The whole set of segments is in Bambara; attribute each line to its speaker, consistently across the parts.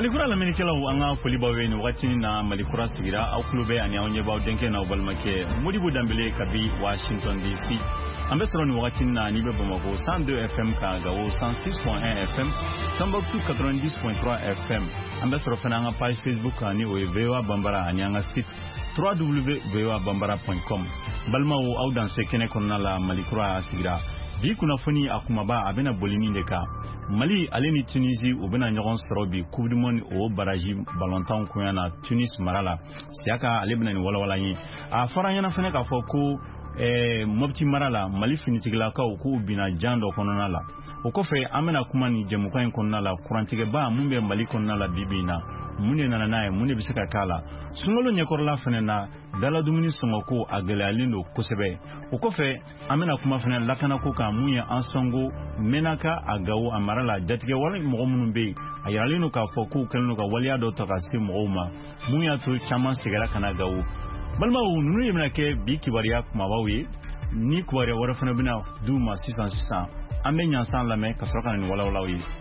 Speaker 1: Malikura lamenikela anga folibawe ni wakati na Malikura sigira au klube anyaonye ba denke na obalmake Modibo Dambele kabi Washington DC. Ambesoro ni wakati na nibe Bamako 102 FM ka gawo 106.1 FM Samboksu 90.3 FM. Ambesoro fana page Facebook ani Vewa Bambara anyanga site www.vewabambara.com. Balma o au dans sekene konna la Malikura sigira. Bi kuna foni akumaba abena bolini ndeka Mali aleni Tunisie ubena nyogon sorobi Coupe du Monde o baraji balantan kuyana Tunis marala siaka alebena ni wala yin a faranya na fene ka foko mobti marala Mali finitigla ka ku bina jando konona la okofe amena kuma ni jemukan konona la kurantige ba mumbe Mali konona la bibina mune nana nae mune bisaka kala sungolo nyekorla fene na dala dumuni songoko agalalindo kosebe okofe amena kuma fene lakana ko ka muya ansongo menaka agawo amarala jatige wala mogomunu be ayalino ka foku kelno ka waliya do to ka simoma muya to chama sigara kana gawo balma nunu yemna ke bi kibariya kuma bawi ni kubariya wara fene bina duma 600 amenya san lame ka soka ni wala wala wi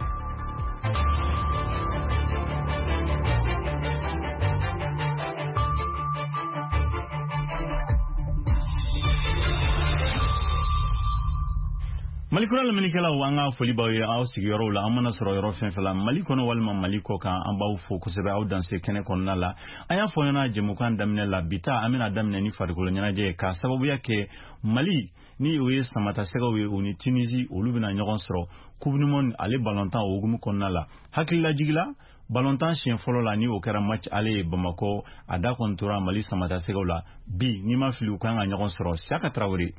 Speaker 1: Malikura lamenikela wanga folibawe au sigiyoro la amana soro yoro fenfela malikono walma maliko ka ambau fokusebe au danse kene konna la aya foyana jemukan damne la bita amina damne ni farikolo nyanaje ka sababu yake Mali ni uye samata sego we uni Tunisie olubina nyogon soro kubnumon ale balantan ogumu konna la hakilla jigila balantan chien folo la ni okera match ale Bamako ada kontura Mali samata sego la bi ni ma filu kanga nyogon soro Siaka Traoré.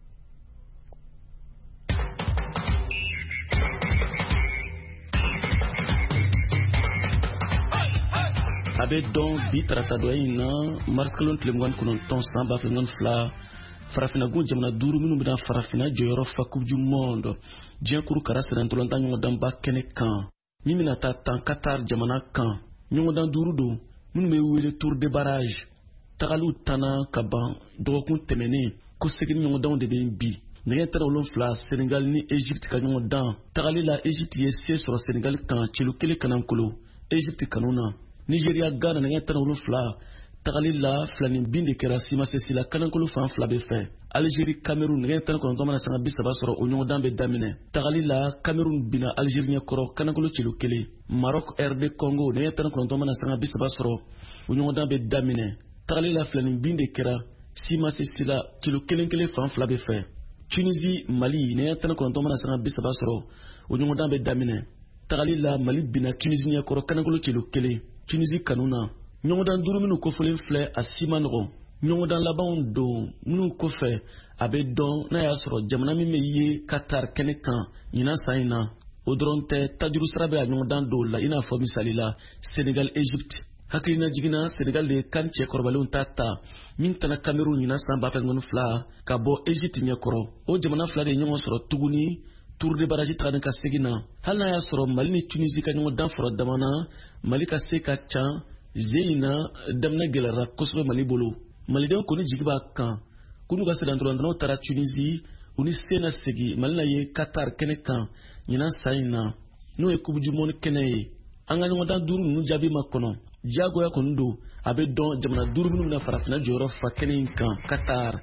Speaker 2: Abe don bi tratado ina marskalon tlemwan kunon ton samba fengon fla farafina gun jamana duru minu bidan farafina joyoro fa coupe du monde jenkuru karasran tolonta nyongo dan ba kene kan mimina ta tan Qatar jamana kan nyongo dan duru do minu me wele tour de barrage tagalu tana kaban dokun temene ko segin nyongo dan de bi negen tara olon fla Senegal ni Egypte ka nyongo dan tagali la Egypte yesse sur Senegal kan chelu kele kanam kolo Egypte kanuna Nigeria Ghana na yata na fla tagalila flani binde kera sima sesila kanankulu fan fla be fe Algérie Cameroun na yata na kono na sanga bisaba soro onyo dambe damine tagalila Cameroun bina Algérie koro kanankulu chilu kele Maroc RD Congo na yata na kono na sanga bisaba soro onyo dambe damine tagalila flani binde kera sima sesila chilu kele fan fla be fe Tunisie Mali na yata na kono na sanga bisaba soro onyo dambe damine tagalila Mali bina Tunisie koro kanankulu chilu kele Tunisie kanuna nyongodan duru minu ko folen fle asima no nyongodan laban do minu ko fe abe don na yasro jamana mi meye Qatar kenekan ina saina odronte tajuru srabe nyongodan do la ina fo misalila Senegal Egypte haklina jigina Senegal le kanche korbalon tata min tana Cameroun ina samba pengon fla kabo Egypte nyakoro o jamana fla de nyongo sro tuguni tour de barrage traden ka segina halna ya soro Mali ni Tunisie ka nyongo dan fro damana Mali ka seka chan zeina damna gelara kosbe Mali bolo Mali den ko ni jigiba kan kunu ga sedan tolanda tara Tunisie uni sena segi Mali na ye Qatar kene kan nyina saina no e Coupe du Monde kene anga nyongo dan duru nu jabi makono jago ya kondo abe don jamana duru nu na farafina joro fa kene kan Qatar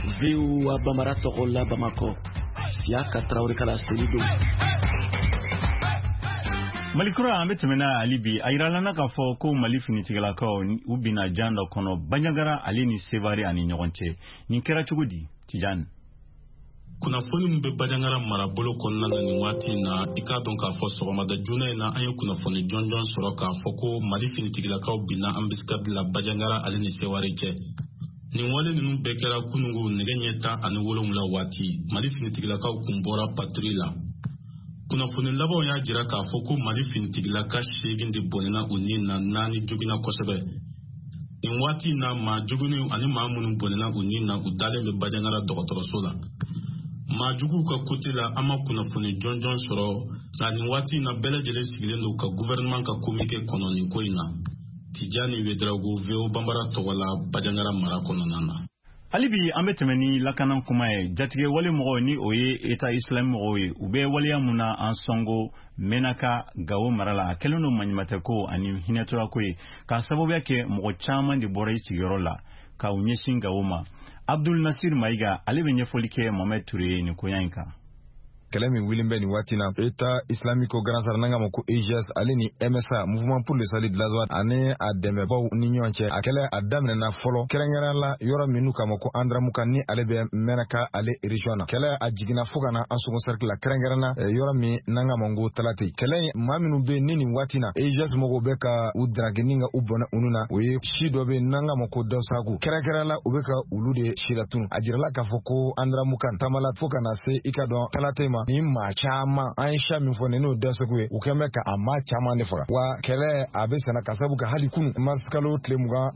Speaker 2: Vewa Bambara to la Bamako Siaka Traoré kala selido
Speaker 1: Malikura ametemena alibi airalana ka fo ko Mali finitigala ka ubina jando kono banyagara alini sevari ani nyogonche ni kera chugudi Tijan
Speaker 3: kuna foni mbe banyagara marabolo konna na ni wati na ikadon ka fo so ma da juna na ayo kuna foni jonjon soro ka fo ko Mali finitigala ka ubina ambiskad la banyagara alini sevari che ni wale ni bekera kunungu negenyeta ani wolomula wati Mali finitigala ka kumbora patrila kuna funi labo ya jira ka foko Mali finitigila ka shegin de bonena uni na nani jugina kosebe in wati na ma juguni ani ma munu bonena uni na udale be bajangara dokotoro sola ma jugu ka kutila ama kuna funi jonjon soro na ni wati na bele jele sigilendo ka gouvernement ka komike kononi koina Tijani Wedrago Vewa Bambara to wala bajangara mara kononana
Speaker 1: Alibi an bɛ tɛmɛ ni lakanan kuma ye jatigɛ wale mɔgɔw ni o ye État islamique mɔgɔw ye u bɛ waleya mun na an sɔngo Menaka Gawo mara la a kɛlen don maɲumatɛ ko ani hinɛtoya ko ye k'a sababuya kɛ mɔgɔ caman de bɔra i sigiyɔrɔ la ka u ɲɛsin Gawo ma. Abdul Nasir Maiga ale bɛ ɲɛfɔli kɛ Mohamed Touré ni koya in kan.
Speaker 4: Kɛlɛ min wili bɛ nin waati na État islamique Grand Sahara n'an k'a ma ko EGS ale ni MSA Mouvement pour le Salut de l'Azawad ani a dɛmɛbaw ni ɲɔgɔn cɛ a kɛlɛ a daminɛna fɔlɔ kɛrɛnkɛrɛnya la yɔrɔ minnu kama ko Andramuka ni ale bɛ Menaka ale région na kɛlɛ a jiginna fo kana an sogo cercle la kɛrɛnkɛrɛnna yɔrɔ min n'an k'a ma ko Talate kɛlɛ maa minnu bɛ ni nin waati na EGS mɔgɔw bɛ ka u dragi ni ka u bɔnɛ unu na o ye si dɔ bɛ n'an k'a ma ko Dawsagu kɛrɛnkɛrɛnya la u bɛ ka ulu de siratun a jirala k'a fɔ ko Andramuka tamala fo kana se i ka dɔn Talate ma ni maa caman an ye sha min fɔ ni n'o Dawsagu ye u kɛn bɛ ka a maa caman de faga wa kɛlɛ a bɛ sɛnɛ ka sabu ka hali kunu maskalo tile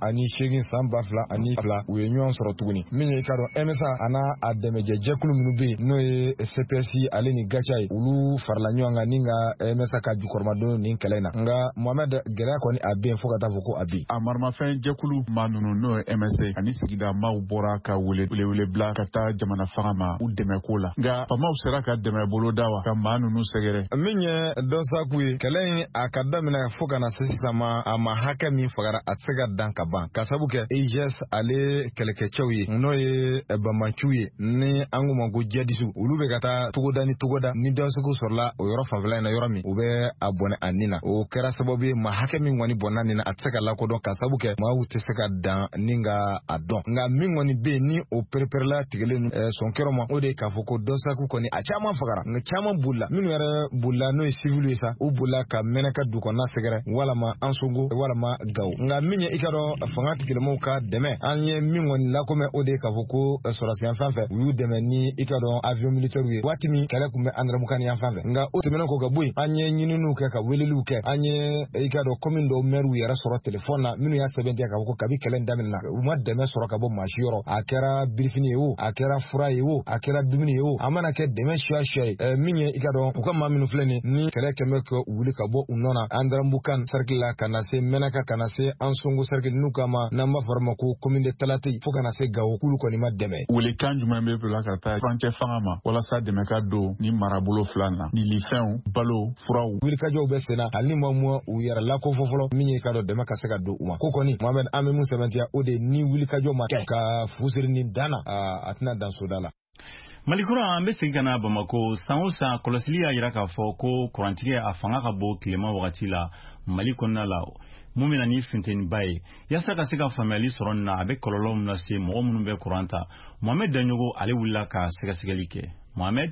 Speaker 4: 28 san 2002 u ye ɲɔgɔn sɔrɔ tuguni min ye i ka dɔn MSA ana a dɛmɛjɛ jɛkulu minnu bɛ yen n'o ye CPS ale ni Gacha ye olu farala ɲɔgɔn kan ni ka MSA ka jukɔrɔmadon ni kɛlɛ in na nka Mohamed gɛlɛya kɔni a bɛ yen fo ka taa fɔ ko a bi
Speaker 5: a maramafɛn jɛkulu maa ninnu n'o ye MSA ani sigida maaw bɔra ka wele bila ka taa jamana fanga ma u dɛmɛ ko la nka famaw sera ka dɛmɛ bolo da wa ka maa ninnu sɛgɛrɛ
Speaker 4: min ye Dawsagu ye kɛlɛ in a ka daminɛ fo kana se sisan ma a ma hakɛ min fagara a tɛ se ka dan ka ban ka sabu kɛ EGS ale kɛlɛkɛcɛw ye n'o ye Bamanciw ye ni an k'u ma ko jihadisu olu bɛ ka taa togoda ni Dawsagu sɔrɔla o yɔrɔ fanfɛla in na yɔrɔ min u bɛ a bɔnɛ a nin na o kɛra sababu ye ma hakɛ min kɔni bɔnna nin na a tɛ se ka lakodɔn ka sabu kɛ maaw tɛ se ka dan ni ka a dɔn nka min kɔni bɛ yen ni o pereperela tigɛlen sɔnkɛrɔ ma o de ye k'a fɔ ko Dawsagu kɔni a caman fagara nka caman bolila minnu yɛrɛ bolila n'o ye civil ye sa u bolila ka Menaka du kɔnɔna sɛgɛrɛ walama Ansongo walama Gawo nka min ye i ka dɔn fanga tigilamɔgɔw ka dɛmɛ an ye min kɔni lakomɛ o de ye k'a fɔ ko sɔrɔsiyan fan fɛ u y'u dɛmɛ ni i ka dɔn avion militaire ye waati min kɛlɛ tun bɛ Andramuka ni yan fan fɛ nka o tɛmɛnen ko ka bɔ yen an ye ɲininiw kɛ ka weleliw kɛ an ye i ka dɔn commune dɔw maire yɛrɛ sɔrɔ téléphone na minnu y'a sɛbɛntiya k'a fɔ ko kabi kɛlɛ daminɛna u ma dɛmɛ sɔrɔ ka bɔ maa si yɔrɔ a kɛra birifini ye o a kɛra fura ye o a kɛra dumuni ye o a mana kɛ dɛmɛ suya ye min ye i ka dɔn u ka maa minnu filɛ ni kɛlɛ kɛmɛ ka wuli ka bɔ u nɔ na Andramuka cercle la ka na se Menaka ka na se Ansongo cercle n'u kama n'an b'a fɔ ma ko commune de Talate fo ka na se Gawo kulu kɔni ma dɛmɛ
Speaker 5: welekan jumɛn bɛ bila ka taa furancɛ fanga ma walasa dɛmɛ ka don ni marabolo fila na ni lifɛnw balo furaw
Speaker 4: wulikajɔw bɛ senna hali ni ma u yɛrɛ lakofɔ fɔlɔ min ye ka dɔn dɛmɛ ka se ka don u ma ko kɔni Mohamed an bɛ mun sɛbɛntiya o de ni wulikajɔ ma kɛ ka fusiri ni danna a tɛna dan soda la.
Speaker 1: Malikura an bɛ segin ka na Bamako san o san kɔlɔsili y'a jira k'a fɔ ko kurantigɛ a fanga ka bɔ tilema wagati la Mali kɔnɔna la mun bɛ na ni funteniba ye yaasa ka se ka faamuyali sɔrɔ nin na a bɛ kɔlɔlɔ min lase mɔgɔ minnu bɛ kuran ta Mohamed Danyogo ale wulila ka sɛgɛsɛgɛli kɛ Mohamed.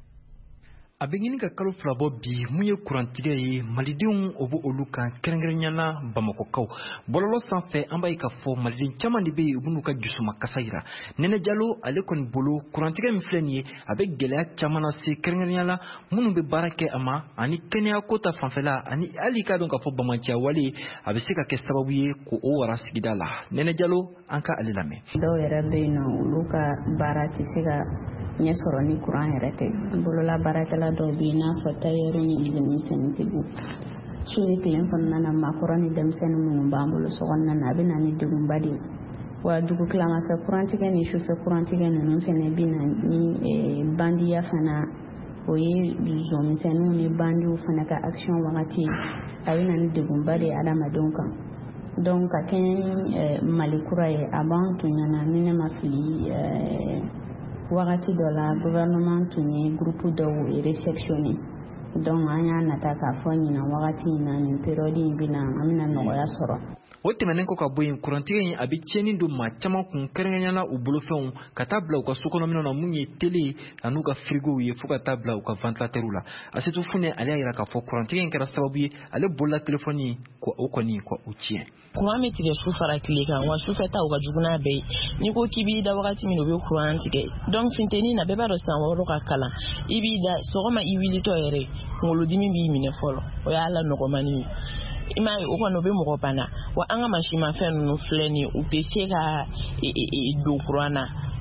Speaker 6: A bɛ ɲini ka kalo 2 bɔ bi mun ye kurantigɛ ye malidenw o b'o olu kan kɛrɛnkɛrɛnyana Bamakokaw bɔlɔlɔ sanfɛ an b'a ye k'a fɔ maliden caman de bɛ yen u b'u ka jusuma kasa yira Nɛnɛ Jalo ale kɔni bolo kurantigɛ min filɛ nin ye a bɛ gɛlɛya caman lase kɛrɛnkɛrɛnyana minnu bɛ baara kɛ a ma ani kɛnɛya ko ta fanfɛla ani hali k'a dɔn k'a fɔ bamaciya wale a bɛ se ka kɛ sababu ye k'o wara sigida la Nɛnɛ Jalo an ka ale lamɛn.
Speaker 7: Dɔw yɛrɛ bɛ yen nɔ olu ka baara tɛ se ka ɲɛ sɔrɔ ni kuran yɛrɛ tɛ bolola baarakɛla dɔw bɛ yen n'a fɔ tailleur ni usine su ni tile kɔnɔna na maakɔrɔ ni denmisɛnnin minnu b'an bolo so kɔnɔna na a bɛ na ni degunba de ye wa dugu tilamafɛ kurantigɛ ni sufɛ kurantigɛ ninnu fana bɛ na ni bandiya fana o ye zɔnmisɛnninw ni bandiw fana ka action wagati a bɛ na ni degunba de ye adamadenw kan donc ka kɛɲɛ ni Mali kura ye a b'an tun ɲɛna ni ne ma fili wagati dɔ la gouvernement tun ye groupe dɔw réceptionné donc an y'a nata k'a fɔ ɲina wagati in na nin période in bɛna an bɛna nɔgɔya sɔrɔ.
Speaker 6: O tɛmɛnen kɔ ka bɔ yen kurantigɛ in a bɛ tiɲɛni don maa caman kun kɛrɛnkɛrɛnyana u bolofɛnw ka taa bila u ka sokɔnɔminɛw na mun ye télé an'u ka frigow ye fo ka taa bila u ka ventilateurs la Asetu Fune ale y'a jira k'a fɔ kurantigɛ in kɛra sababu ye ale bolola téléphone ko o kɔni ko o tiɲɛ.
Speaker 8: Kuran bɛ tigɛ su fara tile kan wa sufɛ ta u ka jugu n'a bɛɛ ye n'i ko k'i b'i da wagati min u bɛ kuran tigɛ donc funteni na bɛɛ b'a dɔn san 6 ka kalan i b'i da sɔgɔma i wulitɔ yɛrɛ kunkolodimi b'i minɛ fɔlɔ o y'a la nɔgɔmani ye i m'a ye o kɔni o bɛ mɔgɔ bana wa an ka mansimafɛn ninnu filɛ nin u tɛ se ka don kuran na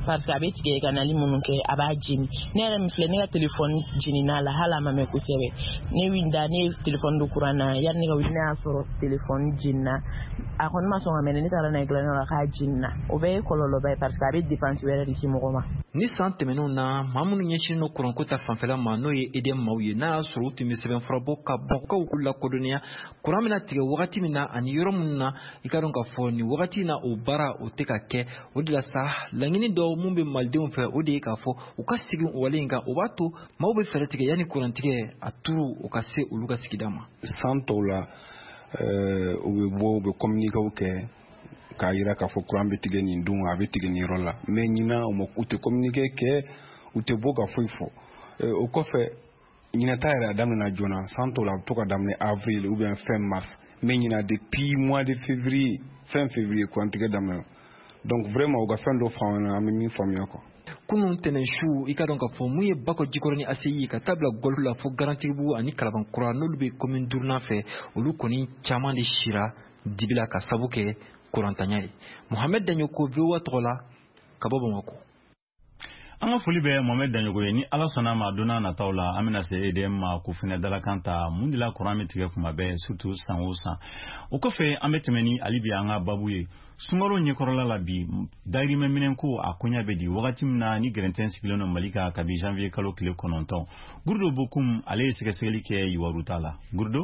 Speaker 8: parce que abe tige kanali munuke aba jini ne yɛrɛ min filɛ ne ka telefɔni jinina la hali a ma mɛn kosɛbɛ ne winda ne telefɔni do kuran na yari ne ka wuli ne y'a sɔrɔ telefɔni jinina a kɔni ma sɔn ka mɛnɛ ne taara n'a ye gilanni la k'a jinina o bɛɛ ye kɔlɔlɔba ye parce que a bɛ dépense wɛrɛ de se mɔgɔ ma.
Speaker 6: ni san tɛmɛnenw na maa minnu ɲɛsinnen don kuranko ta fanfɛla ma n'o ye EDM maaw ye n'a y'a sɔrɔ u tun bɛ sɛbɛnfurabɔ ka bɔnkaw k'u lakodɔnniya kuran bɛna tigɛ wagati min na ani yɔrɔ minnu na i ka dɔn k'a fɔ nin wagati in na o baara o tɛ ka kɛ o de la sa laɲini dɔw mun bɛ malidenw fɛ o de ye k'a fɔ u ka segin o wale in kan o b'a to maaw bɛ fɛɛrɛ tigɛ yanni kurantigɛ a turu o ka se olu ka sigida ma.
Speaker 9: san tɔw la u bɛ bɔ u bɛ communiquéw kɛ k'a jira k'a fɔ kuran bɛ tigɛ nin don a bɛ tigɛ nin yɔrɔ la mais ɲinan u tɛ communiqué kɛ u tɛ bɔ ka foyi fɔ o kɔfɛ ɲinata yɛrɛ a daminɛna joona san tɔw la a bɛ to ka daminɛ avril ou bien fin mars mais ɲinan depuis mois de février fin février kurantigɛ daminɛ donc vraiment u ka fɛn dɔ faamuya an bɛ min faamuya quoi.
Speaker 6: kunun tɛnɛn su i ka dɔn k'a fɔ mun ye bakɔ jikɔrɔni ACI ka taa bila Golf la fo Garantigibugu ani Kalabankura n'olu bɛ commune duurunan fɛ olu kɔni caman de sira dibi la ka sabu kɛ kurantanya ye. Mohamed Danyoko VOA tɔgɔ la ka bɔ Bamakɔ.
Speaker 1: An ka foli bɛ Mohamed Danyoko ye ni Ala sɔnna ma donna nataw la an bɛna se EDM ma ko fɛnɛ dalakan ta mun de la kuran bɛ tigɛ kuma bɛɛ surtout san o san. O kɔfɛ an bɛ tɛmɛ ni hali bi an ka babu ye. Sunkalo ɲɛkɔrɔla la bi dayirimɛ minɛ ko a koɲa bɛ di wagati min na ni gɛrɛntɛn sigilen don Mali kan kabi janvier kalo tile 9. Gurdo Bokum ale ye sɛgɛsɛgɛli kɛ Iwaru ta la. Gurdo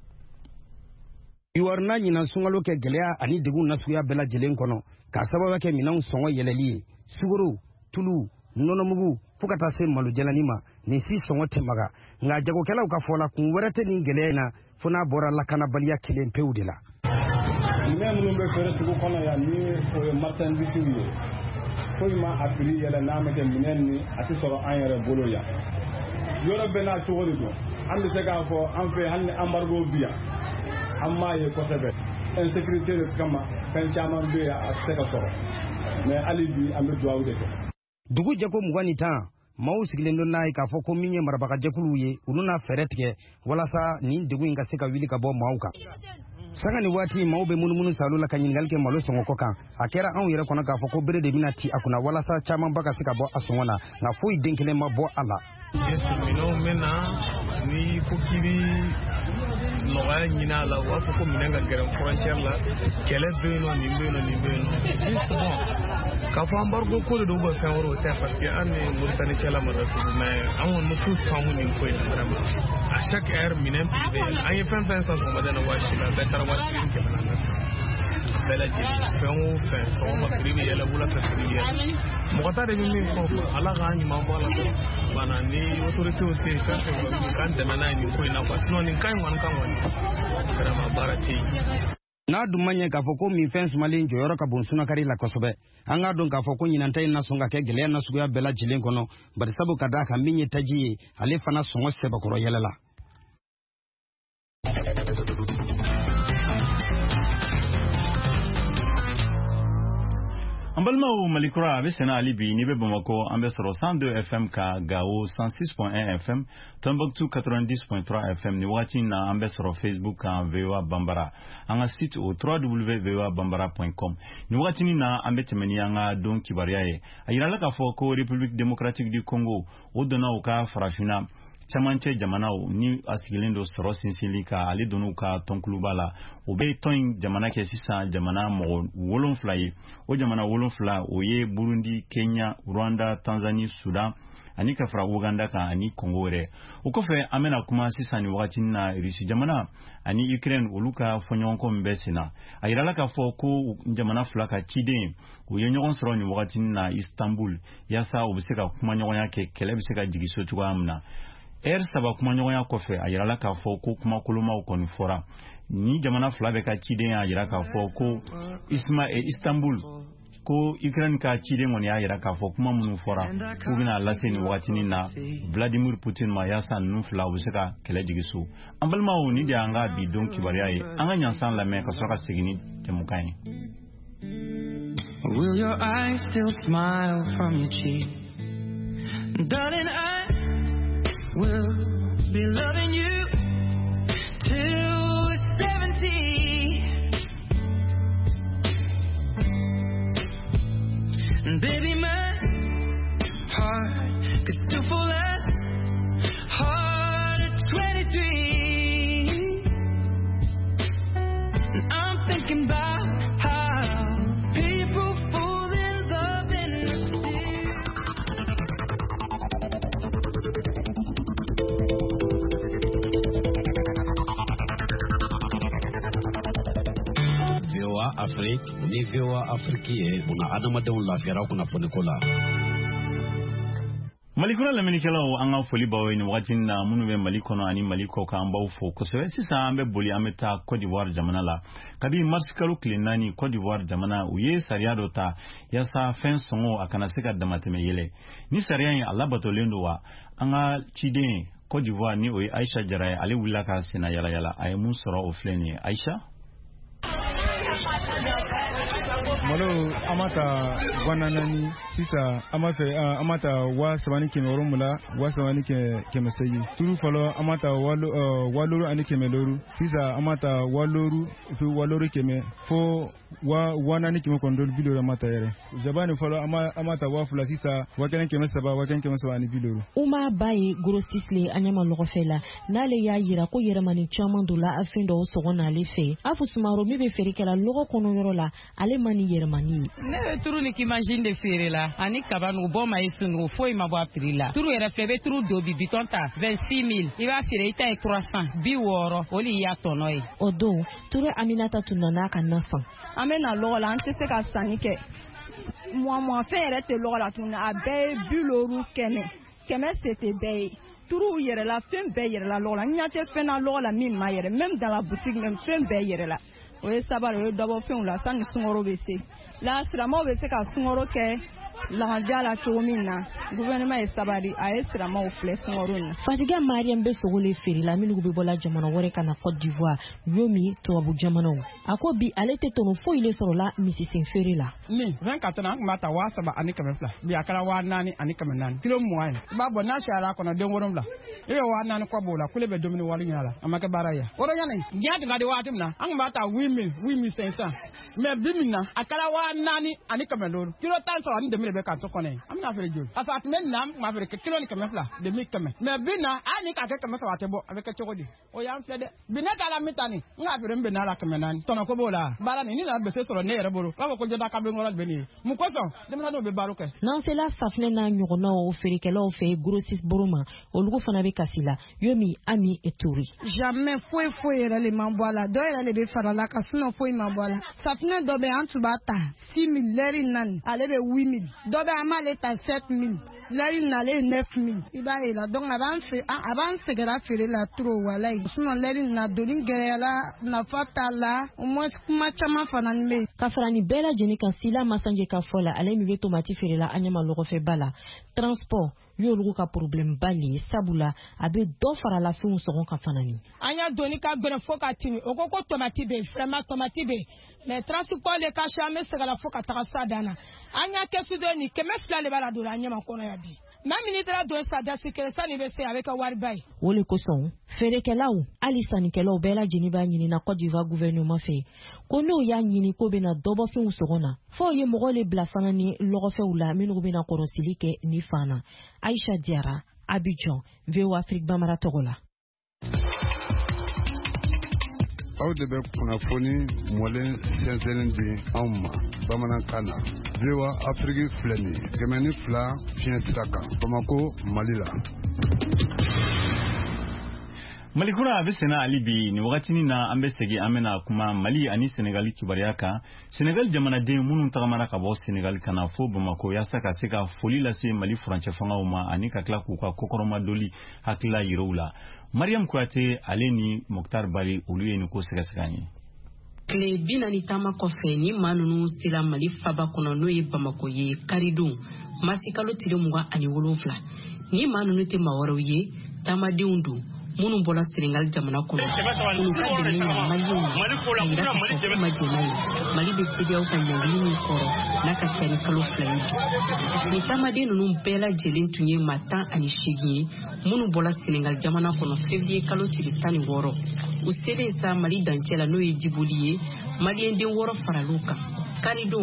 Speaker 10: Iwaru na ɲinan sunkalo kɛ gɛlɛya ani degun nasuguya bɛɛ lajɛlen kɔnɔ k'a sababu kɛ minɛnw sɔngɔ yɛlɛli ye. Sugaro, tulu, nɔnɔmugu fo ka taa se malo jalani ma nin si sɔngɔ tɛ maga nka jagokɛlaw ka fɔ la kun wɛrɛ tɛ nin gɛlɛya in na fo n'a bɔra lakanabaliya kelen pewu de la.
Speaker 11: minɛn minnu bɛ feere sugu kɔnɔ yan ni o ye marchandise ye foyi ma a prix yɛlɛ n'a ma kɛ minɛn ni a tɛ sɔrɔ an yɛrɛ bolo yan yɔrɔ bɛɛ n'a cogo de don an bɛ se k'a fɔ an fɛ hali ni embargo bi yan an m'a ye kosɛbɛ insécurité de kama fɛn caman bɛ yan a tɛ se ka sɔrɔ mais hali bi an bɛ dugawu de kɛ.
Speaker 10: dugu jɛko 21 maaw sigilen don n'a ye k'a fɔ ko min ye marabagajɛkuluw ye olu n'a fɛɛrɛ tigɛ walasa nin degun in ka se ka wuli ka bɔ maaw kan. sanga ni waati maaw bɛ munumunu salo la ka ɲininkali kɛ malo sɔngɔ kɔ kan a kɛra anw yɛrɛ kɔnɔ k'a fɔ ko bere de bɛna ti a kunna walasa camanba ka se ka bɔ a sɔngɔ na nka foyi den kelen ma bɔ a la.
Speaker 12: minɛnw bɛ na ni ko k'i bɛ nɔgɔya ɲini a la u b'a fɔ ko minɛn ka gɛrɛ frontière la kɛlɛ bɛ yen nɔ nin bɛ yen nɔ nin bɛ yen nɔ k'a fɔ embargo ko de don ou fɛn wɛrɛ o tɛ parce que an ni Mauritanie cɛla ma dɔn mais an kɔni bɛ t'u faamu nin ko in na vraiment à chaque heure minɛn privé an ye fɛn fɛn san sɔgɔmada in na waati la bɛɛ taara waati kelen kɛmɛ naani bɛɛ lajɛlen fɛn o fɛn sɔgɔma prix bɛ yɛlɛ wula fɛ prix bɛ yɛlɛ mɔgɔ ta de bɛ min fɔ ala k'an ɲuman bɔ a la dɔrɔn bana ni autorité se fɛn fɛn k'an dɛmɛ n'a ye nin ko in na quoi sinon nin ka ɲi kɔni kan kɔni vraiment baara tɛ yen.
Speaker 10: n'a dun ma ɲɛ k'a fɔ ko min fɛn sumalen jɔyɔrɔ ka bon sunakari la kosɛbɛ an k'a dɔn k'a fɔ ko ɲinanta in na sɔn ka kɛ gɛlɛya nasuguya bɛɛ lajɛlen kɔnɔ bari sabu ka d'a kan min ye taji ye ale fana sɔngɔ sɛbɛkɔrɔ yɛlɛ la.
Speaker 1: An balimaw Malikura a bɛ sɛnɛ hali bi n'i bɛ Bamakɔ an bɛ sɔrɔ 102 FM ka Gao 106.1 FM Tombouctou 90.3 FM ni wagati in na an bɛ sɔrɔ Facebook kan VOA Bambara an ka site o www.voabambara.com ni wagati in na an bɛ tɛmɛ ni an ka don kibaruya ye a yirala k'a fɔ ko République démocratique du Congo o donna u ka farafinna camancɛ jamanaw ni a sigilen do sɔrɔ sinsinli ka ale donn'u ka tɔnkuluba la o bɛ tɔn in jamana kɛ sisan jamana mɔgɔ 7 ye o jamana 7 o ye Burundi, Kenya, Rwanda, Tanzanie, Sudan ani ka fara Uganda kan ani Congo wɛrɛ o kɔfɛ an bɛna kuma sisan ni wagati na Russie jamana ani Ukraine olu ka fɔɲɔgɔnkɔ min bɛ senna a yirala k'a fɔ ko jamana 2 ka ciden u ye ɲɔgɔn sɔrɔ ni wagati na Istanbul yaasa u bɛ se ka kuma ɲɔgɔnya kɛ kɛlɛ bɛ se ka jigi so cogoya min na saba kuma ɲɔgɔnya kɔfɛ a yirala k'a fɔ ko kuma kolomaw kɔni fɔra ni jamana 2 bɛ ka ciden y'a yira k'a fɔ ko Istanbul ko Ukraine ka ciden kɔni y'a yira k'a fɔ kuma minnu fɔra k'u bɛna lase ni wagatinin na Vladimir Putin ma yaasa ninnu 2 u bɛ se ka kɛlɛ jigi so an balimaw ni de y'an ka bi don kibaruya ye an ka ɲansan lamɛn ka sɔrɔ ka segin ni jamukan ye.
Speaker 13: Will your eyes still smile from your cheek? Darling, I will be loving you till we're 70. And baby, my could still fall as hard at 23. And I'm thinking about how people fall in love in
Speaker 14: VOA Afrique ni VOA Afrique una adamadenw lafiyara kunnafoni ko la.
Speaker 1: Malikura laminikelaw anga foli bawe ni wakati na munu be malikono ani maliko ka ambao fo kosebe sisa ambe boli ameta Côte d'Ivoire jamana la kabi marsikalo klinani Côte d'Ivoire jamana uye sariado ta yasa fen songo akana seka damateme yele ni sariyan Allah batolendo wa anga chiden Côte d'Ivoire ni oye Aisha Jaraye ale wilaka sena yala yala ay mun soro ofleni Aisha
Speaker 15: malo amata gwananani sisa amata wa sabani keme oromula wa sabani keme sayi turu falo amata waloru ani keme loru sisa amata waloru keme fo wanani keme kondol biloro amata yere zabani falo amata wafula sisa wakene keme saba ani biloro
Speaker 16: uma bayi grosisle anyama logofela nale ya yira ko yere mani chaman dola afindo sogona lefe afusumaro mibe ferikela logo kono yorola ale mani yermani
Speaker 17: ne turu ni kimagine de ferela ani kabanu bo ma isunu foi ma bo aprila turu era flebe turu do bibitonta 26000 iba fere ita 300 bi woro oli ya tonoi
Speaker 16: odo turu aminata tunana kanasa
Speaker 18: amena lola antese ka sanike moi fere te lola tuna abe buloru keme c'était bay turu yere la fin bay yere la lola nyate fena lola min ma yere même dans la boutique même fin bay yere la oye sabara oye dabo fin la san sungoro bese la sirama bese ka sungoro ke la la chomina gouvernement e sabari a sirama o fle sungoro na
Speaker 16: Fatiga Mariam Besogole feri la minu gube bola jamana wore kana Côte d'Ivoire yomi to abu jamana akobi alete tono fo ile soro la Mrs feri la
Speaker 19: ni 24 na mata wa saba ani kamefla bi akala wa nani ani kamenan kilo moy babo na shala kono den worom la e wa nani ko bola kule be domini wali nyala amaka baraya woro nyane jadi ngade watim na an mata 8500 me bimina akala wa nani ani kamenon kilo tan so ani de be kan to kone am na fere jol asat men nam ma fere kilo ni kamefla de mi kame me bina ani ka ke kamefla watebo avec chokodi o yam flede bina kala mitani nga fere mbe na la kamenan tono ko bola bala ni na be se soro ne yere boro ba ko joda ka be ngora be ni mu ko so de na no be baruke
Speaker 16: non c'est la safne na nyogona o fere kala o fe grossis boroma o lugo fana be kasila yomi ami eturi
Speaker 18: jamais foi era le mambola do era le be fara la kasino foi mambola safne do be antubata 6000 leri nan ale be 8000 do be amale ta 7000 leri nale 9000 ibare la donc avance gara fere la tro wala sino leri na dolin gela na fatala au moins kuma chama fanani me
Speaker 16: kafrani bela jeni kasila masanje kafola ale mi be tomati fere la anyama logo fe bala transport yo lugu ka problem bali sabula abe do fara la fi unsogon ka fanani
Speaker 18: anya doni ka gbere foka timi okoko tomati be vraiment tomati be mais transport le ka shame segala foka takasa dana anya kesu doni keme flale bala do anya makono ya bi même ni tra do sa dasi kele sa ni be se avec wari bay
Speaker 16: wole koson fere kelaw alisa ni kelaw bela jini ba nyini na Côte d'Ivoire gouvernement fe kono ya nyini ko be na dobo fi unsogona fo ye mogole bla fanani logo fe ula minu be na korosilike ni fana Aisha Diara Abidjan VOA Afrique Bamara Togola
Speaker 20: aw de bɛ kunnafoni mɔlen sɛnsɛnnin di anw ma bamanankan na VOA Afrique filɛ nin ye 102 fiɲɛ sira kan Bamako Mali la.
Speaker 1: Malikura abesena alibi ni wakati na ambesegi amena kuma Mali ani Senegali kibariaka Senegal jamana de munu tagamana ka bo Senegal kana fo Bamako yasa ka seka foli la se Mali franche fanga uma ani ka kla ku ka kokoroma doli hakla yiroula Mariam Kouate aleni Mokhtar Bali oluye ni ko seka sekani
Speaker 21: Kle binani tama kofe ni manunu sila Mali faba kono no ye Bamako ye karidun masikalo tile muga ani wolofla ni manunu te mawaro ye tama deundu munu bola Senegal jamana kono unu ka demi na Mali Mali be sibiya ka nyangili ni koro na ka chani kalo flayi ni tamade nunu bela jelen tunye matan ani shigi munu bola Senegal jamana kono février kalo tani woro usede sa Mali dancela no ye diboliye Mali ende woro faraluka karidon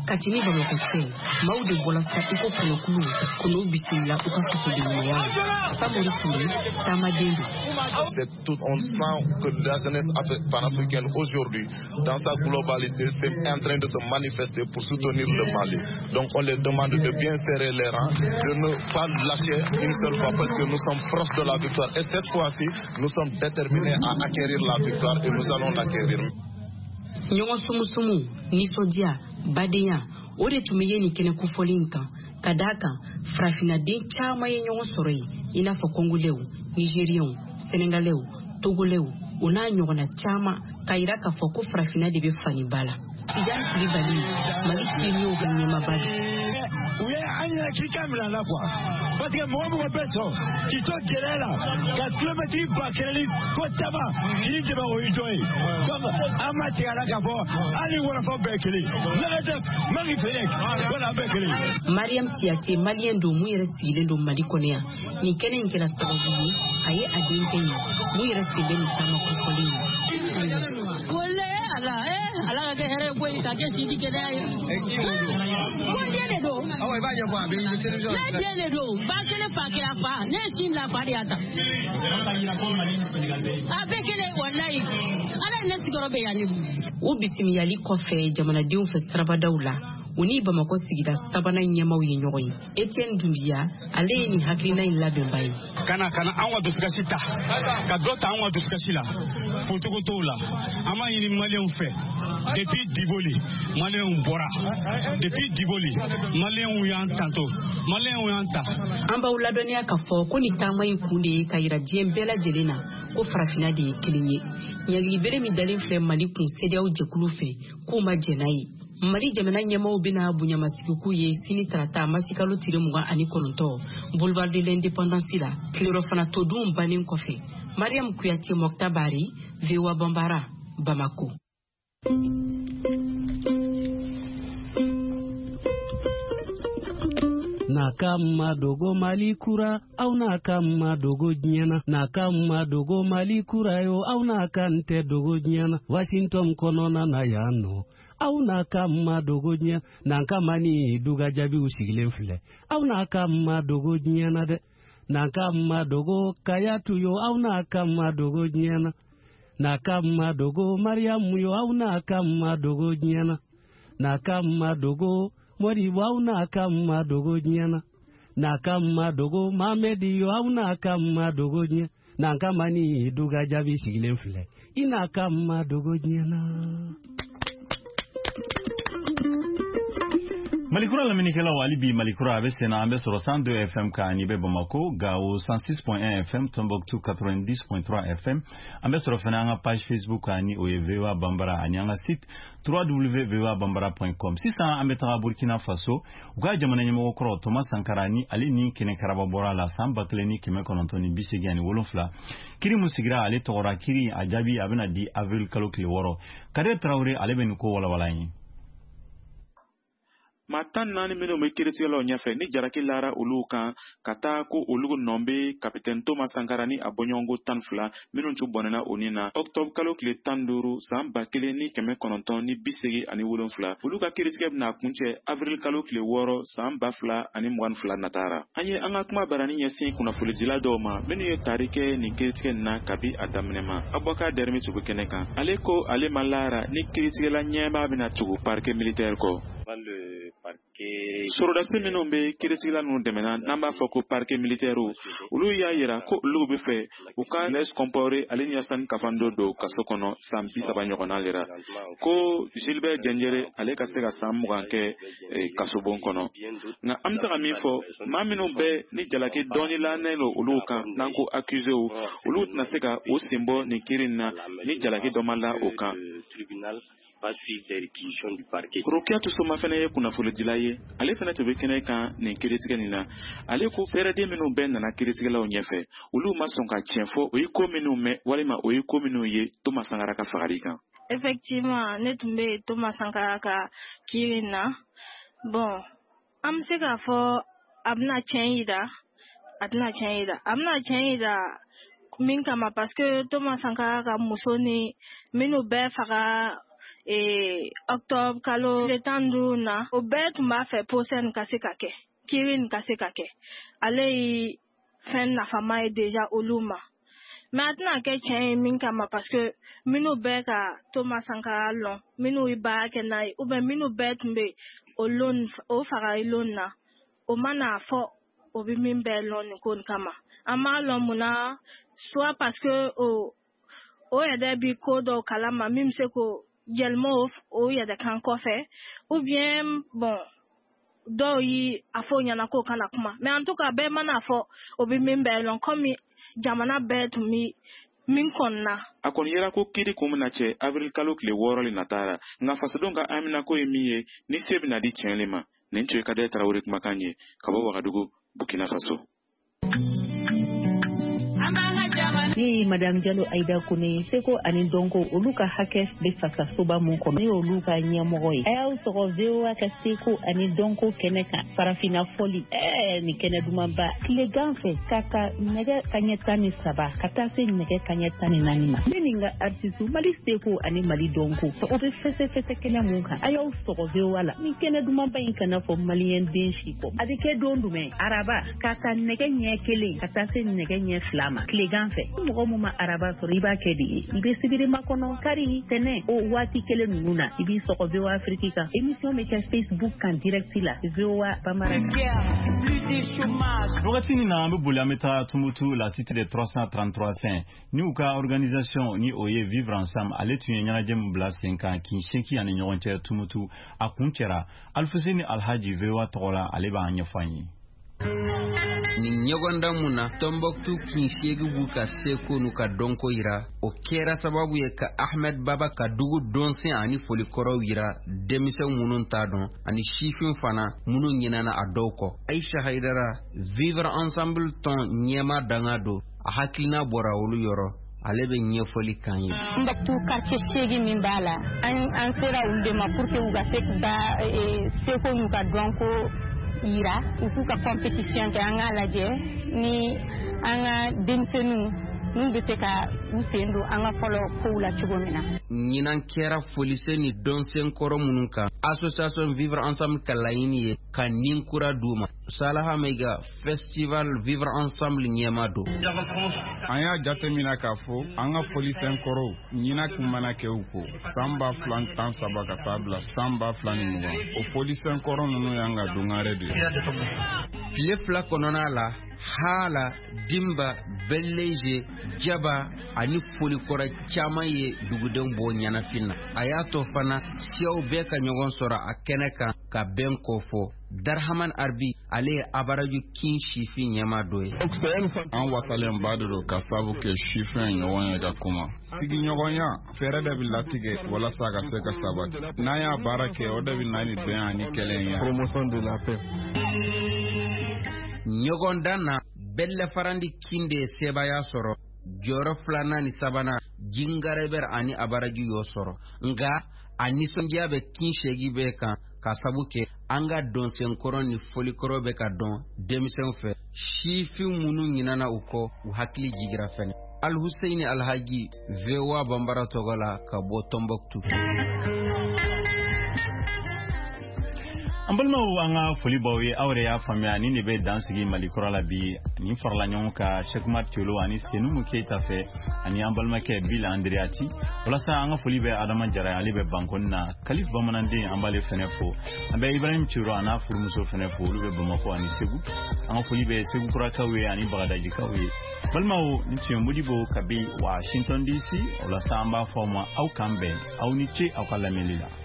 Speaker 21: Katini Bamako cɛ maaw de bɔla sa iko kɔnɔkulu k'olu bisimila u ka fasodenɲumanya la. Famori Touré taamaden don.
Speaker 2: On sent que la jeunesse panafricaine aujourd'hui, dans sa globalité, c'est en train de se manifester pour soutenir le Mali. Donc on les demande de bien serrer les rangs, de ne pas lâcher une seule fois parce que nous sommes proches de la victoire. Et cette fois-ci, nous sommes déterminés à acquérir la victoire et nous allons l'acquérir.
Speaker 21: Ɲɔgɔn sumusumu nisɔndiya badenya o de tun bɛ ye nin kɛnɛ kofɔli in kan ka d'a kan farafinaden caman ye ɲɔgɔn sɔrɔ yen i n'a fɔ kongolɛw nigérienw sénégalais togolɛw o n'a ɲɔgɔnna caman ka yira k'a fɔ ko farafina de bɛ fani ba la. Tidjane Coulibaly Mali Senior ka ɲɛmaaba don.
Speaker 22: U ye an yɛrɛ k'i ka minɛ la quoi parce que mɔgɔ mɔgɔ bɛ sɔn k'i to gɛlɛya la ka kilomɛtiri 1000 ko taba k'i dɛmɛ o y'i jɔn ye donc an ma tigɛ a la k'a fɔ hali wɔlɔfɔ bɛɛ kelen Nɛgɛtɛf Mali Fenec wala bɛɛ kelen.
Speaker 21: Mariam Siate malien don mun yɛrɛ sigilen don Mali kɔnɔ yan nin kɛnɛ in kɛra sababu ye a ye a denkɛ ye mun yɛrɛ sen bɛ nin taama kofɔli in na. Ala ka kɛ hɛrɛ boyi ka kɛ sidi kɛnɛya ye. Ko den de don. Awɔ i b'a ɲɛfɔ a bɛ wuli télévision. Ne den de don. Ba kelen fa kɛra fa. Ne sin bila fa de y'a ta. A bɛɛ kelen walayi. Ala ye ne sigiyɔrɔ bɛ yan ne. O bisimilali kɔfɛ jamanadenw fɛ sirabadaw la. U ni Bamako sigida sabanan ɲɛmaw ye ɲɔgɔn ye. Etienne Doumbia ale ye nin hakilina in labɛnba ye.
Speaker 22: Kana an ka dusukasi ta ka dɔ ta an ka dusukasi la politique t'o la an b'a ɲini maliyɛnw fɛ depuis Diboli maliyɛnw bɔra depuis Diboli maliyɛnw y'an tanto maliyɛnw y'an ta.
Speaker 21: An b'aw ladɔnniya k'a fɔ ko nin taama in kun de ye ka yira diɲɛ bɛɛ lajɛlen na ko farafina de ye kelen ye. Ɲagilibere min dalen filɛ Mali kun CEDEAO jɛkulu fɛ k'u ma jɛn n'a ye. Mali jamana ɲɛmaaw bɛna bonyamasgiku ye sini tarata masikalo tile 29 boulevard de l'indépendance la tilero fana todun bannen kɔfɛ. Mariam Kuyate Moktabari VOA Bambara Bamako.
Speaker 23: Nakama dogo Mali kura au nakama dogo nyana nakama dogo Mali kura yo au nakante dogo nyana Washington konona na yano au nakama dogo nyana nakamani duga jabi usigilen filɛ au nakama dogo nyana de nakama dogo kayatu yo au nakama dogo nyana nakama dogo Mariam yo au nakama dogo nyana nakama dogo Mori wau nakama dogo nyana nakama dogo Mamedi yo au nakama dogo nyana nakamani duga jabi sigilen filɛ inakama dogo nyana.
Speaker 1: Malikura laminikela walibi Malikura abe sena ambe soro 102 FM ka anibe Bamako Gao 106.1 FM Tombouctou 90.3 FM ambe soro fena anga page Facebook ani oye VOA Bambara ani anga site www.voabambara.com sisa ambe taga Burkina Faso uga jamana nyemo okoro Thomas Sankarani ali ni kene karaba bora la samba kleni kime konontoni bisegi ani wolonfla kiri musigira ale togora kiri ajabi abena di avril kalo kile woro Kare Traoré ale beniko wala wala yin
Speaker 24: Matan nani minnu bɛ kiiritigɛlaw ɲɛfɛ ni jaraki lara olu kan ka taa ko olu nɔnbe kapitɛn Thomas Sankara ni a bɔɲɔgɔnko 12 minnu tun bɔnɛna o ni na octobre kalo tile 15 san 1990 ni 87 olu ka kiiritigɛ bɛna kuncɛ avril kalo tile 6 san 2022 natara. An ye an ka kuma barani ɲɛsin kunnafolidila dɔw ma minnu ye tari kɛ nin kiiritigɛ nin na kabi a daminɛma. Abubakar Dermi tugu kɛnɛ kan ale ko ale ma lara ni kiiritigɛla ɲɛmaa bɛna tugu parquet militaire kɔ. Sorodasi minnu bɛ kiiritigɛla ninnu dɛmɛna n'an b'a fɔ ko parquet militaire olu y'a yira ko olu bɛ fɛ u ka Blaise Compaoré ale ni Assane Kafando don kaso kɔnɔ san 30 ɲɔgɔnna lera ko Gilbert Diendéré ale ka se ka san 20 kɛ kasobon kɔnɔ nka an bɛ se ka min fɔ maa minnu bɛ ni jalaki dɔɔni lanen don olu kan n'an ko accusé olu tɛna se ka o sen bɔ nin kiiri in na ni jalaki dɔ ma la o kan. Rokiatou Souma fana ye kunnafolidila ye ale fana tun bɛ kɛnɛ kan nin kiiritigɛ nin na ale ko fɛɛrɛden minnu bɛɛ nana kiiritigɛlaw ɲɛfɛ olu ma sɔn ka tiɲɛ fɔ o ye ko minnu mɛn walima o ye ko minnu ye Thomas Sankara ka fagali kan.
Speaker 25: Effectivement ne tun bɛ Thomas Sankara ka kiiri na bon an bɛ se k'a fɔ a bɛna tiɲɛ yira a tɛna tiɲɛ yira a bɛna tiɲɛ yira min kama parce que Thomas Sankara ka muso ni minnu bɛɛ faga octobre kalo le tan duuru na o bɛɛ tun b'a fɛ procès nin ka se ka kɛ kiiri nin ka se ka kɛ ale ye fɛn nafama ye déjà olu ma mais a tɛna kɛ tiɲɛ ye min kama parce que minnu bɛɛ ka Thomas Sankara lɔn minnu ye baara kɛ n'a ye ou bien minnu bɛɛ tun bɛ o fagari loon na o mana fɔ o bɛ min bɛɛ lɔn nin ko nin kama an m'a lɔn mun na soit parce que o yɛrɛ bi ko dɔw kalama min bɛ se k'o yɛlɛma o yɛrɛ kan kɔfɛ ou bien bon dɔw yi a fɔ ɲɛna k'o kana kuma mais en tout cas bɛɛ mana fɔ o bɛ min bɛɛ lɔn comme jamana bɛɛ tun bɛ min kɔnɔna.
Speaker 24: A kɔni yera ko kiiri kun bɛna cɛ avril kalo tile 6 le nata nka fasodenw ka aminako ye min ye ni se bɛna di tiɲɛli ma nin tun ye Kadɛ Tarawele kumakan ye ka bɔ Wagadugu Burkina Faso.
Speaker 3: Ni Madame Diallo Aïda Kone seko ani donko olu ka hakɛ bɛ fasasoba mun kɔnɔ ni olu ka ɲɛmɔgɔ ye a y'aw sɔgɔ VOA ka seko ani donko kɛnɛ kan farafina fɔli ni kɛnɛ dumanba tilegan fɛ ka nɛgɛ kaɲɛ 13 ka taa se nɛgɛ kaɲɛ 14 ma ne nin ka artiste Mali seko ani Mali donko o bɛ fɛsɛfɛsɛ kɛnɛ mun kan a y'aw sɔgɔ VOA la ni kɛnɛ dumanba in kana fɔ maliyɛn den si kɔ a bɛ kɛ don jumɛn araba ka taa nɛgɛ ɲɛ 1 ka taa se nɛgɛ ɲɛ 2 ma tilegan fɛ mɔgɔ mun ma araba sɔrɔ i b'a kɛ de ye i bɛ sibiri makɔnɔ kari tɛnɛ o waati kelen ninnu na i b'i sɔgɔ VOA Afrique kan émission bɛ kɛ Facebook kan direct la VOA Bambara
Speaker 1: wagati nin na an bɛ boli an bɛ taa Tumutu la cité de 333 ni u ka organisation ni o ye vivre ensemble ale tun ye ɲɛnajɛ min bila sen kan kin seki ani ɲɔgɔn cɛ Tumutu a kun cɛra Alfuseni Alhaji VOA tɔgɔ la ale b'a ɲɛfɔ an ye.
Speaker 4: Ni ɲɔgɔndan mun na Tombouctou kinseegi b'u ka seko n'u ka dɔnko yira o kɛra sababu ye ka Ahmed Baba ka dugu dɔnsen ani folikɔrɔw yira denmisɛn minnu t'a dɔn ani sifin fana minnu ɲinana a dɔw kɔ. Aisha Haidara Vivre Ensemble tɔn ɲɛma danga don a hakilina bɔra olu yɔrɔ ale bɛ ɲɛfɔli kan ye.
Speaker 5: Tombouctou quartier seegi min b'a la an sera olu de ma pour que u ka se ka seko n'u ka dɔnko ira u k'u ka compétition kɛ an k'a lajɛ ni an ka denmisɛnninw n'u bɛ se ka u sen don an ka fɔlɔ kow la cogo min na.
Speaker 4: Ɲinan kɛra folisen ni dɔnsen kɔrɔ minnu kan association Vivre Ensemble ka laɲini ye ka nin kura d'u ma. Salaha Meiga Festival Vivre Ensemble ɲɛma don.
Speaker 15: An y'a jateminɛ k'a fɔ an ka folisen kɔrɔw ɲina kun mana kɛ u ko san 2017 ka taa bila san 2020 o folisen kɔrɔ ninnu y'an ka dongare de ye.
Speaker 4: Tile 2 kɔnɔna la Hala, Dimba, Belleje, Jaba ani folikɔrɔ caman ye dugudenw bɔ ɲanafin na. A y'a to fana siyaw bɛɛ ka ɲɔgɔn sɔrɔ a kɛnɛ kan ka bɛn kofɔ. Darhaman Arbi ale ye abaraju kin sifin ɲɛma dɔ ye.
Speaker 15: An wasalen ba de don ka sabu kɛ sifin ɲɔgɔn ye ka kuma. Sigiɲɔgɔnya fɛɛrɛ de bɛ latigɛ walasa ka se ka sabati. N'an y'a baara kɛ o de bɛ na ni bɛn ani kɛlɛ ye. Promotion de la paix.
Speaker 4: ɲɔgɔndan na bɛlɛ farandi kin de sebaya sɔrɔ jɔyɔrɔ 2 ni 3 jingareber ani abaraju y'o sɔrɔ nga a nisɔndiya bɛ kin 8 bɛɛ kan ka sabu kɛ an ka dɔnsenkɔrɔ ni folikɔrɔ bɛ ka dɔn denmisɛnw fɛ sifin minnu ɲinana u kɔ u hakili jigira fɛnɛ. Alhuseini Alhaji VOA Bambara tɔgɔ la ka bɔ Tombouctou.
Speaker 1: An balimaw an ka foli baw ye aw yɛrɛ y'a faamuya ni ne bɛ dan sigi Mali kura la bi ni farala ɲɔgɔn kan Cheikhmar Tiolo ani Senumu Keita fɛ ani an balimakɛ Bill Andreati walasa an ka foli bɛ Adama Jara ale bɛ bankɔni na Kalif Bamananden an b'ale fɛnɛ fo an bɛ Ibrahim Tioro a n'a furumuso fɛnɛ fo olu bɛ Bamako ani Segu an ka foli bɛ Segu kurakaw ye ani Bagadajikaw ye balimaw ni tun ye Modibo kabi Washington DC walasa an b'a fɔ aw ma aw kan bɛn aw ni ce aw ka lamɛnli la.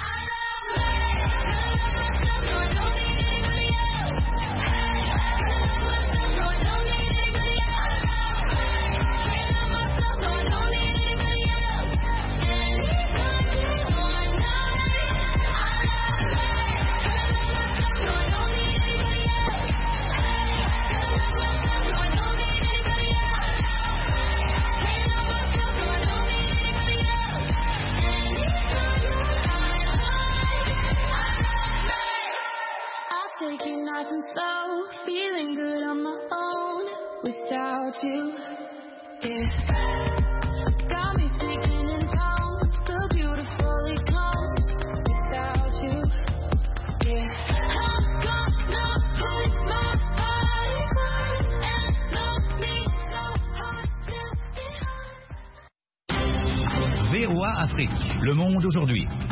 Speaker 13: Take it nice and slow, feeling good on my own without you. Yeah, got me speaking in tongues, the beautiful
Speaker 6: Afrique. Le Monde aujourd'hui.